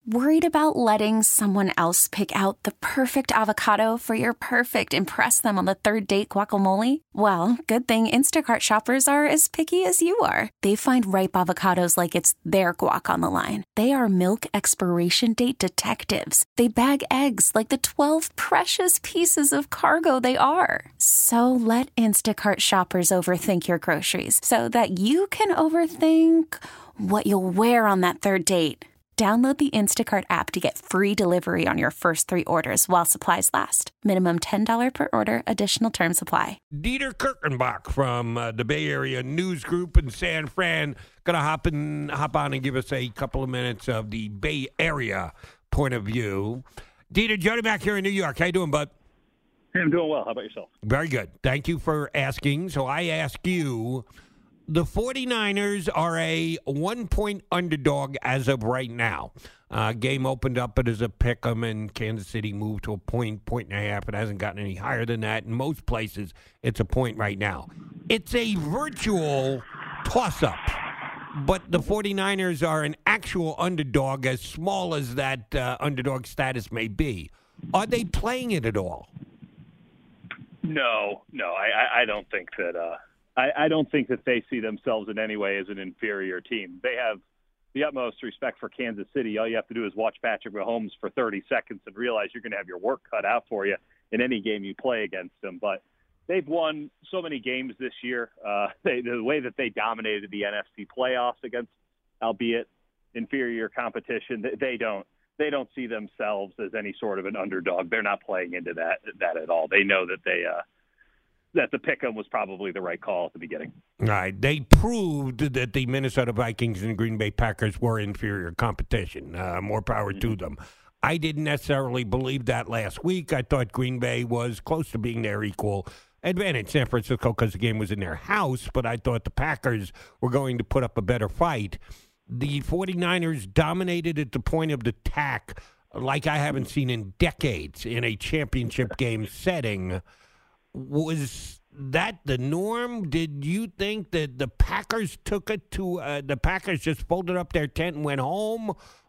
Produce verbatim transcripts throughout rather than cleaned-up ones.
Worried about letting someone else pick out the perfect avocado for your perfect impress them on the third date guacamole? Well, good thing Instacart shoppers are as picky as you are. They find ripe avocados like it's their guac on the line. They are milk expiration date detectives. They bag eggs like the twelve precious pieces of cargo they are. So let Instacart shoppers overthink your groceries so that you can overthink what you'll wear on that third date. Download the Instacart app to get free delivery on your first three orders while supplies last. Minimum ten dollars per order. Additional terms apply. Dieter Kirchenbach from uh, the Bay Area News Group in San Fran going to hop in, hop on and give us a couple of minutes of the Bay Area point of view. Dieter, Jody Mack here in New York. How you doing, bud? Hey, I'm doing well. How about yourself? Very good. Thank you for asking. So I ask you, the 49ers are a one-point underdog as of right now. Uh, game opened up it as a pick 'em, and Kansas City moved to a point, point and a half. It hasn't gotten any higher than that. In most places, it's a point right now. It's a virtual toss-up, but the 49ers are an actual underdog, as small as that uh, underdog status may be. Are they playing it at all? No, no, I, I don't think that uh... – I, I don't think that they see themselves in any way as an inferior team. They have the utmost respect for Kansas City. All you have to do is watch Patrick Mahomes for thirty seconds and realize you're going to have your work cut out for you in any game you play against them. But they've won so many games this year. Uh, they, the way that they dominated the N F C playoffs against, albeit inferior competition, they, they don't. They don't see themselves as any sort of an underdog. They're not playing into that that at all. They know that they uh, – that the pick-em was probably the right call at the beginning. All right. They proved that the Minnesota Vikings and the Green Bay Packers were inferior competition. Uh, more power mm-hmm. to them. I didn't necessarily believe that last week. I thought Green Bay was close to being their equal. Advantage San Francisco because the game was in their house, but I thought the Packers were going to put up a better fight. The 49ers dominated at the point of the attack like I haven't seen in decades in a championship game setting. Was that the norm? Did you think that the Packers took it to uh, – the Packers just folded up their tent and went home?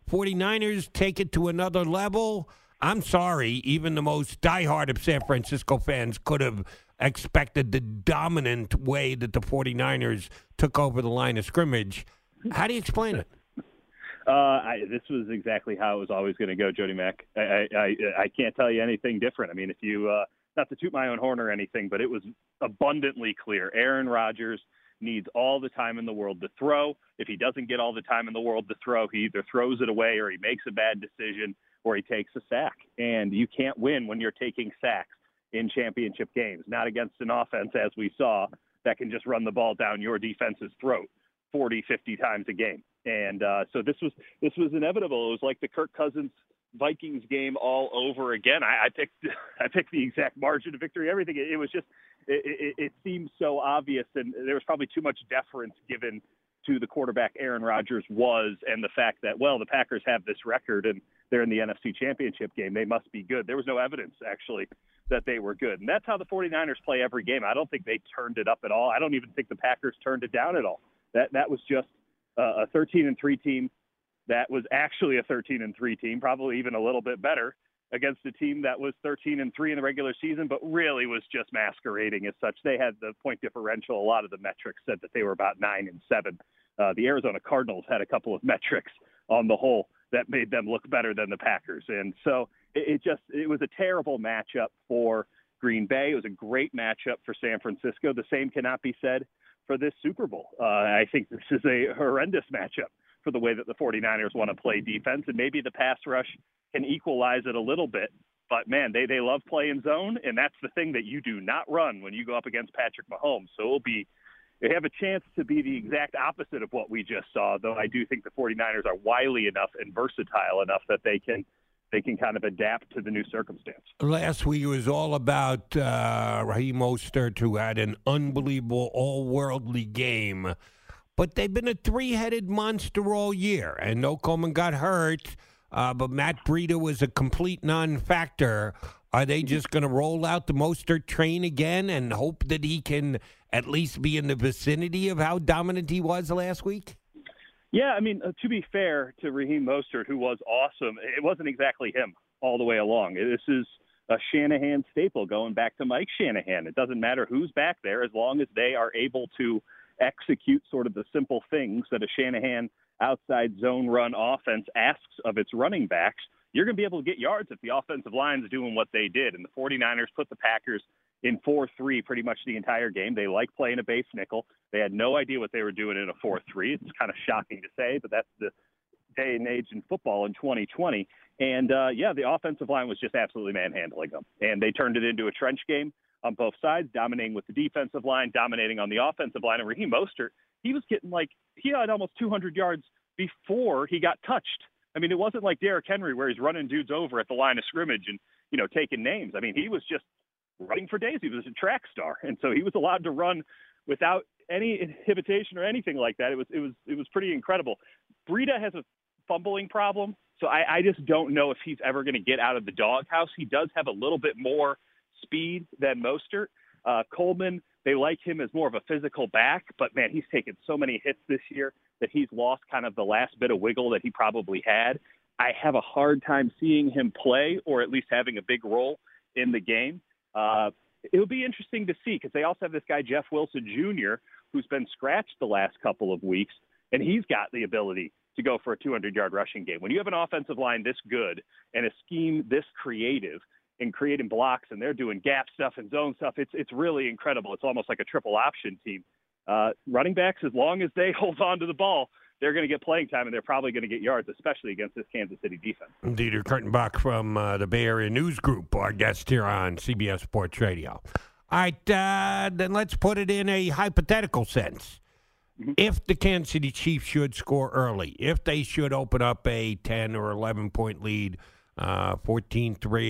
49ers take it to another level? I'm sorry, even the most diehard of San Francisco fans could have expected the dominant way that the 49ers took over the line of scrimmage. How do you explain it? Uh, I, this was exactly how it was always going to go, Jody Mack. I, I, I can't tell you anything different. I mean, if you uh, – not to toot my own horn or anything, but it was abundantly clear. Aaron Rodgers needs all the time in the world to throw. If he doesn't get all the time in the world to throw, he either throws it away or he makes a bad decision or he takes a sack. And you can't win when you're taking sacks in championship games, not against an offense, as we saw, that can just run the ball down your defense's throat forty, fifty times a game. And uh, so this was this was inevitable. It was like the Kirk Cousins Vikings game all over again. I, I picked I picked the exact margin of victory, everything. It, it was just it, it, it seemed so obvious, and there was probably too much deference given to the quarterback Aaron Rodgers was, and the fact that, well, the Packers have this record and they're in the N F C Championship game. They must be good. There was no evidence, actually, that they were good. And that's how the 49ers play every game. I don't think they turned it up at all. I don't even think the Packers turned it down at all. That that was just uh, a thirteen and three team. That was actually a thirteen and three team, probably even a little bit better, against a team that was thirteen and three in the regular season, but really was just masquerading as such. They had the point differential. A lot of the metrics said that they were about nine and seven. Uh, the Arizona Cardinals had a couple of metrics on the whole that made them look better than the Packers. And so it, it just, it was a terrible matchup for Green Bay. It was a great matchup for San Francisco. The same cannot be said for this Super Bowl. Uh, I think this is a horrendous matchup for the way that the 49ers want to play defense, and maybe the pass rush can equalize it a little bit. But, man, they, they love playing zone, and that's the thing that you do not run when you go up against Patrick Mahomes. So it'll be they have a chance to be the exact opposite of what we just saw, though I do think the 49ers are wily enough and versatile enough that they can they can kind of adapt to the new circumstance. Last week it was all about uh, Raheem Mostert, who had an unbelievable all-worldly game. But they've been a three-headed monster all year, and no Coleman got hurt, uh, but Matt Breida was a complete non-factor. Are they just going to roll out the Mostert train again and hope that he can at least be in the vicinity of how dominant he was last week? Yeah, I mean, uh, to be fair to Raheem Mostert, who was awesome, it wasn't exactly him all the way along. This is a Shanahan staple going back to Mike Shanahan. It doesn't matter who's back there as long as they are able to execute sort of the simple things that a Shanahan outside zone run offense asks of its running backs. You're going to be able to get yards if the offensive line is doing what they did. And the 49ers put the Packers in four three pretty much the entire game. They like playing a base nickel. They had no idea what they were doing in a four three. It's kind of shocking to say, but that's the day and age in football in twenty twenty. And, uh, yeah, the offensive line was just absolutely manhandling them. And they turned it into a trench game on both sides, dominating with the defensive line, dominating on the offensive line. And Raheem Mostert, he was getting like – he had almost two hundred yards before he got touched. I mean, it wasn't like Derrick Henry where he's running dudes over at the line of scrimmage and, you know, taking names. I mean, he was just running for days. He was a track star. And so he was allowed to run without any inhibition or anything like that. It was, it was, it was pretty incredible. Breida has a fumbling problem. So I, I just don't know if he's ever going to get out of the doghouse. He does have a little bit more speed than Mostert. Uh, Coleman, they like him as more of a physical back, but man, he's taken so many hits this year that he's lost kind of the last bit of wiggle that he probably had. I have a hard time seeing him play or at least having a big role in the game. Uh, it'll be interesting to see because they also have this guy, Jeff Wilson Junior, who's been scratched the last couple of weeks, and he's got the ability to go for a two hundred yard rushing game. When you have an offensive line this good and a scheme this creative in creating blocks and they're doing gap stuff and zone stuff, it's it's really incredible. It's almost like a triple option team. Uh, running backs, as long as they hold on to the ball, they're going to get playing time and they're probably going to get yards, especially against this Kansas City defense. Dieter Kurtenbach from uh, the Bay Area News Group, our guest here on C B S Sports Radio. All right, uh, then let's put it in a hypothetical sense. Mm-hmm. If the Kansas City Chiefs should score early, if they should open up a ten or eleven point lead, uh, fourteen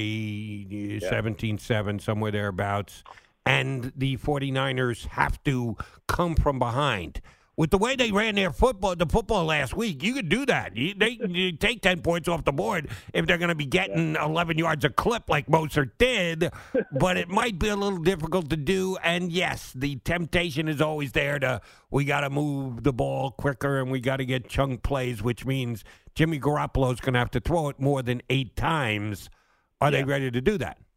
three, seventeen seven, somewhere thereabouts, and the 49ers have to come from behind. With the way they ran their football, the football last week, you could do that. You, they you take ten points off the board if they're going to be getting yeah. eleven yards a clip like Mostert did, but it might be a little difficult to do. And, yes, the temptation is always there to we got to move the ball quicker and we got to get chunk plays, which means Jimmy Garoppolo's going to have to throw it more than eight times. Are yeah. they ready to do that?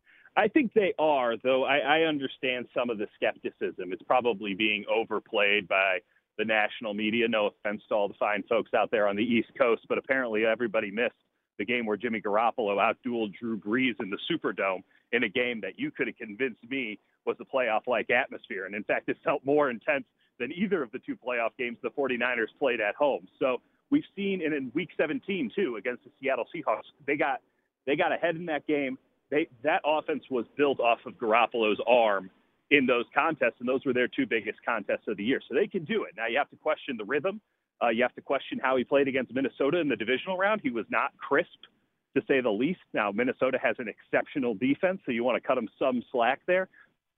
I think they are, though I, I understand some of the skepticism. It's probably being overplayed by the national media. No offense to all the fine folks out there on the East Coast, but apparently everybody missed the game where Jimmy Garoppolo outdueled Drew Brees in the Superdome in a game that you could have convinced me was a playoff-like atmosphere. And, in fact, it felt more intense than either of the two playoff games the 49ers played at home. So we've seen in, in Week seventeen, too, against the Seattle Seahawks, they got they got ahead in that game. They, that offense was built off of Garoppolo's arm in those contests, and those were their two biggest contests of the year. So they can do it. Now you have to question the rhythm. Uh, you have to question how he played against Minnesota in the divisional round. He was not crisp, to say the least. Now, Minnesota has an exceptional defense, so you want to cut him some slack there,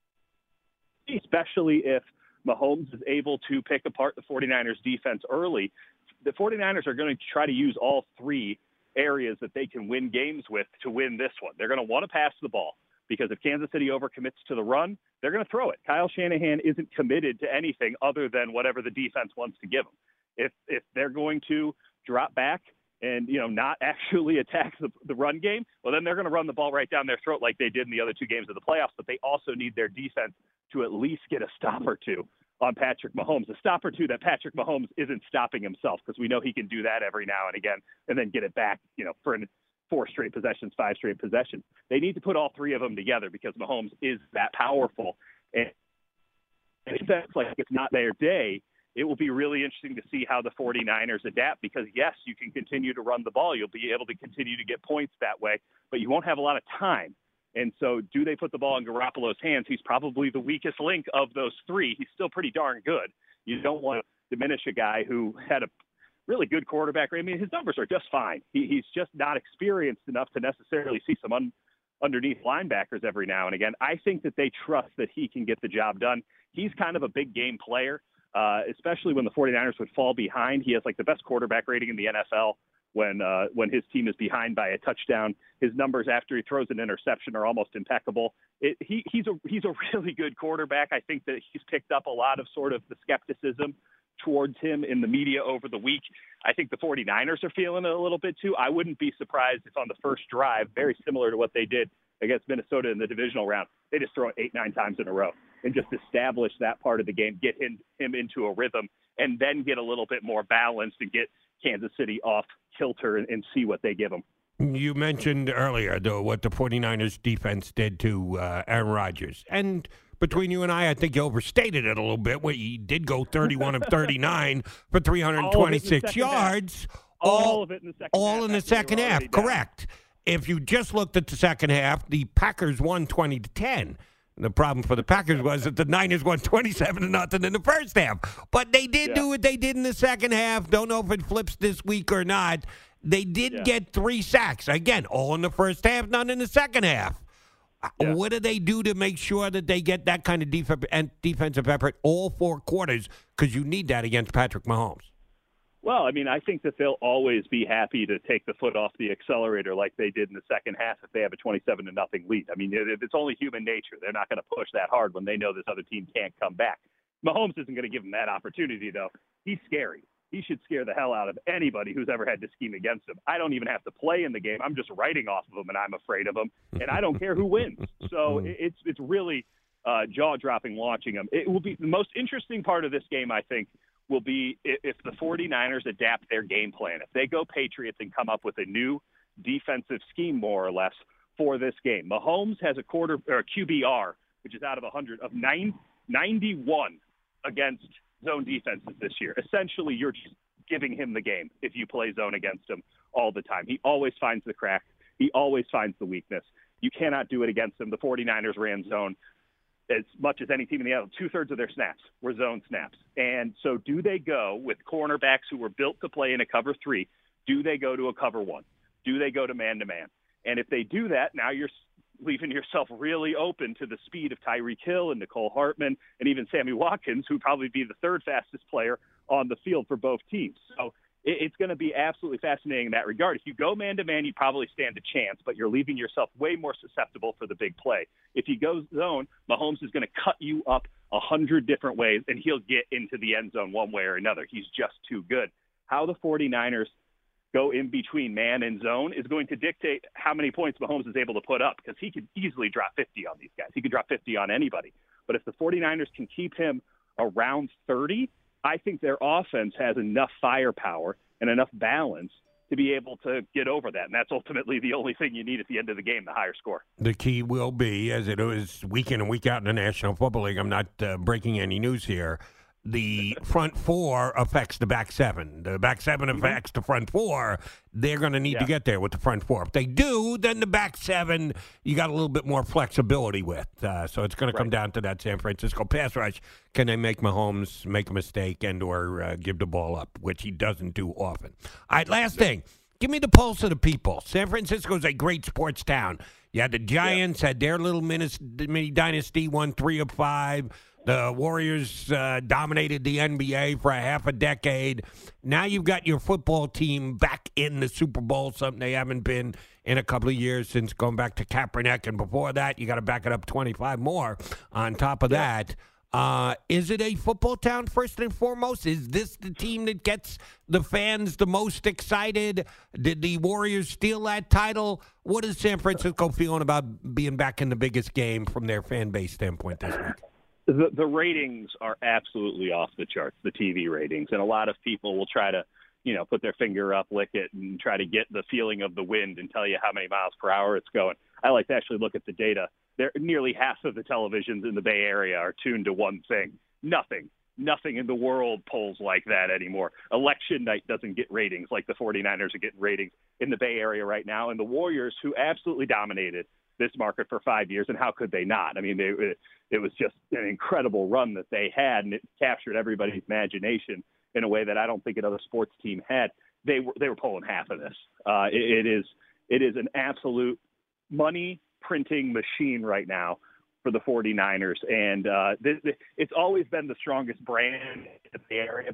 especially if Mahomes is able to pick apart the 49ers defense early. The 49ers are going to try to use all three areas that they can win games with to win this one. They're going to want to pass the ball because if Kansas City overcommits to the run, they're going to throw it. Kyle Shanahan isn't committed to anything other than whatever the defense wants to give them. If if they're going to drop back and, you know, not actually attack the, the run game, well, then they're going to run the ball right down their throat like they did in the other two games of the playoffs, but they also need their defense to at least get a stop or two on Patrick Mahomes, a stop or two that Patrick Mahomes isn't stopping himself because we know he can do that every now and again and then get it back, you know, for four straight possessions, five straight possessions. They need to put all three of them together because Mahomes is that powerful. And if that's like it's not their day, it will be really interesting to see how the 49ers adapt because, yes, you can continue to run the ball. You'll be able to continue to get points that way, but you won't have a lot of time. And so do they put the ball in Garoppolo's hands? He's probably the weakest link of those three. He's still pretty darn good. You don't want to diminish a guy who had a really good quarterback. I mean, his numbers are just fine. He, he's just not experienced enough to necessarily see some un, underneath linebackers every now and again. I think that they trust that he can get the job done. He's kind of a big game player, uh, especially when the 49ers would fall behind. He has like the best quarterback rating in the N F L. When uh, when his team is behind by a touchdown, his numbers after he throws an interception are almost impeccable. It, he he's a he's a really good quarterback. I think that he's picked up a lot of sort of the skepticism towards him in the media over the week. I think the 49ers are feeling it a little bit too. I wouldn't be surprised if on the first drive, very similar to what they did against Minnesota in the divisional round, they just throw it eight, nine times in a row and just establish that part of the game, get him, him into a rhythm, and then get a little bit more balanced and get Kansas City off kilter and, and see what they give them. You mentioned earlier, though, what the 49ers defense did to uh, Aaron Rodgers. And between you and I, I think you overstated it a little bit. Where he did go thirty-one of thirty-nine for three hundred twenty-six yards. All, all of it in the second all half. All in the second half, correct. If you just looked at the second half, the Packers won twenty to ten. The problem for the Packers was that the Niners won twenty-seven to nothing in the first half. But they did yeah. do what they did in the second half. Don't know if it flips this week or not. They did yeah. get three sacks. Again, all in the first half, none in the second half. Yeah. What do they do to make sure that they get that kind of def- defensive effort all four quarters? Because you need that against Patrick Mahomes. Well, I mean, I think that they'll always be happy to take the foot off the accelerator like they did in the second half if they have a twenty-seven to nothing lead. I mean, it's only human nature. They're not going to push that hard when they know this other team can't come back. Mahomes isn't going to give them that opportunity, though. He's scary. He should scare the hell out of anybody who's ever had to scheme against him. I don't even have to play in the game. I'm just writing off of him, and I'm afraid of him, and I don't care who wins. So it's it's really uh, jaw-dropping watching him. It will be the most interesting part of this game, I think, will be if the 49ers adapt their game plan. If they go Patriots and come up with a new defensive scheme, more or less, for this game. Mahomes has a quarter or a Q B R, which is out of one hundred, of nine, ninety-one against zone defenses this year. Essentially, you're just giving him the game if you play zone against him all the time. He always finds the crack. He always finds the weakness. You cannot do it against him. The 49ers ran zone as much as any team in the N F L. Two-thirds of their snaps were zone snaps. And so do they go with cornerbacks who were built to play in a cover three? Do they go to a cover one? Do they go to man-to-man? And if they do that, now you're leaving yourself really open to the speed of Tyreek Hill and Nicole Hartman and even Sammy Watkins, who'd probably be the third fastest player on the field for both teams. So it's going to be absolutely fascinating in that regard. If you go man-to-man, you probably stand a chance, but you're leaving yourself way more susceptible for the big play. If you go zone, Mahomes is going to cut you up a hundred different ways, and he'll get into the end zone one way or another. He's just too good. How the 49ers go in between man and zone is going to dictate how many points Mahomes is able to put up, because he could easily drop fifty on these guys. He could drop fifty on anybody. But if the 49ers can keep him around thirty, I think their offense has enough firepower and enough balance to be able to get over that. And that's ultimately the only thing you need at the end of the game, the higher score. The key will be, as it is week in and week out in the National Football League, I'm not uh, breaking any news here, the front four affects the back seven. The back seven affects the front four. They're going to need yeah. to get there with the front four. If they do, then the back seven, you got a little bit more flexibility with. Uh, so it's going to come right. down to that San Francisco pass rush. Can they make Mahomes make a mistake and or uh, give the ball up, which he doesn't do often. All right, last thing. Give me the pulse of the people. San Francisco is a great sports town. You had the Giants, yeah. had their little mini, mini dynasty, won three of five. The Warriors uh, dominated the N B A for a half a decade. Now you've got your football team back in the Super Bowl, something they haven't been in a couple of years since going back to Kaepernick. And before that, you got to back it up twenty-five more on top of yeah. that. Uh, is it a football town first and foremost? Is this the team that gets the fans the most excited? Did the Warriors steal that title? What is San Francisco feeling about being back in the biggest game from their fan base standpoint this week? The, the ratings are absolutely off the charts, the T V ratings. And a lot of people will try to, you know, put their finger up, lick it, and try to get the feeling of the wind and tell you how many miles per hour it's going. I like to actually look at the data. There, nearly half of the televisions in the Bay Area are tuned to one thing. Nothing. Nothing in the world polls like that anymore. Election night doesn't get ratings like the 49ers are getting ratings in the Bay Area right now. And the Warriors, who absolutely dominated this market for five years, and how could they not? I mean, they, it, it was just an incredible run that they had, and it captured everybody's imagination in a way that I don't think another sports team had. They were they were pulling half of this. Uh, it, it is it is an absolute money printing machine right now for the 49ers, and uh, this, it's always been the strongest brand in the area.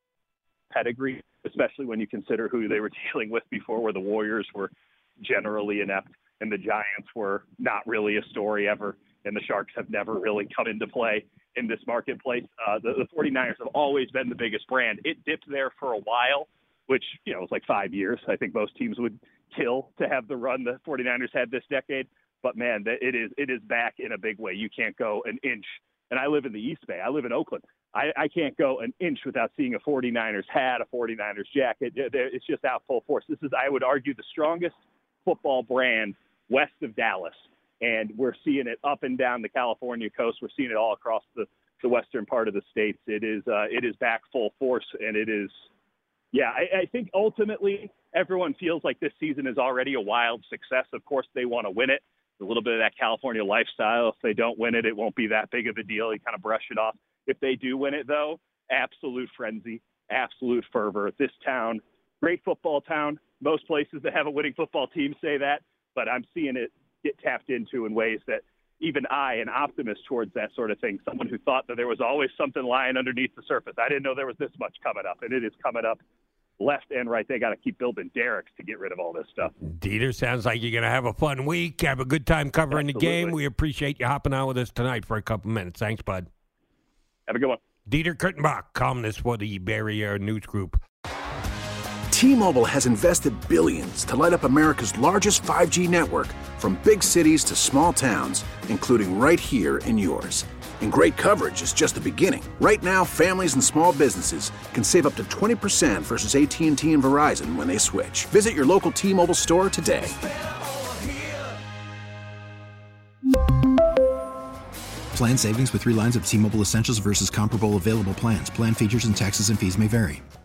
Pedigree, especially when you consider who they were dealing with before, where the Warriors were generally inept and the Giants were not really a story ever, and the Sharks have never really come into play in this marketplace. Uh, the, the 49ers have always been the biggest brand. It dipped there for a while, which, you know, was like five years. I think most teams would kill to have the run the 49ers had this decade. But, man, it is it is back in a big way. You can't go an inch. And I live in the East Bay. I live in Oakland. I, I can't go an inch without seeing a 49ers hat, a 49ers jacket. It's just out full force. This is, I would argue, the strongest football brand west of Dallas. And we're seeing it up and down the California coast. We're seeing it all across the, the western part of the states. It is uh, it is back full force, and it is, yeah, I, I think ultimately everyone feels like this season is already a wild success. Of course, they want to win it. A little bit of that California lifestyle. If they don't win it, it won't be that big of a deal. You kind of brush it off. If they do win it, though, absolute frenzy, absolute fervor. This town, great football town. Most places that have a winning football team say that, but I'm seeing it get tapped into in ways that even I, an optimist towards that sort of thing, someone who thought that there was always something lying underneath the surface. I didn't know there was this much coming up, and it is coming up left and right. They got to keep building derricks to get rid of all this stuff. Dieter, sounds like you're going to have a fun week. Have a good time covering Absolutely. the game. We appreciate you hopping on with us tonight for a couple minutes. Thanks, bud. Have a good one. Dieter Kurtenbach, columnist for the Bay Area News Group. T-Mobile has invested billions to light up America's largest five G network, from big cities to small towns, including right here in yours. And great coverage is just the beginning. Right now, families and small businesses can save up to twenty percent versus A T and T and Verizon when they switch. Visit your local T-Mobile store today. Plan savings with three lines of T-Mobile Essentials versus comparable available plans. Plan features and taxes and fees may vary.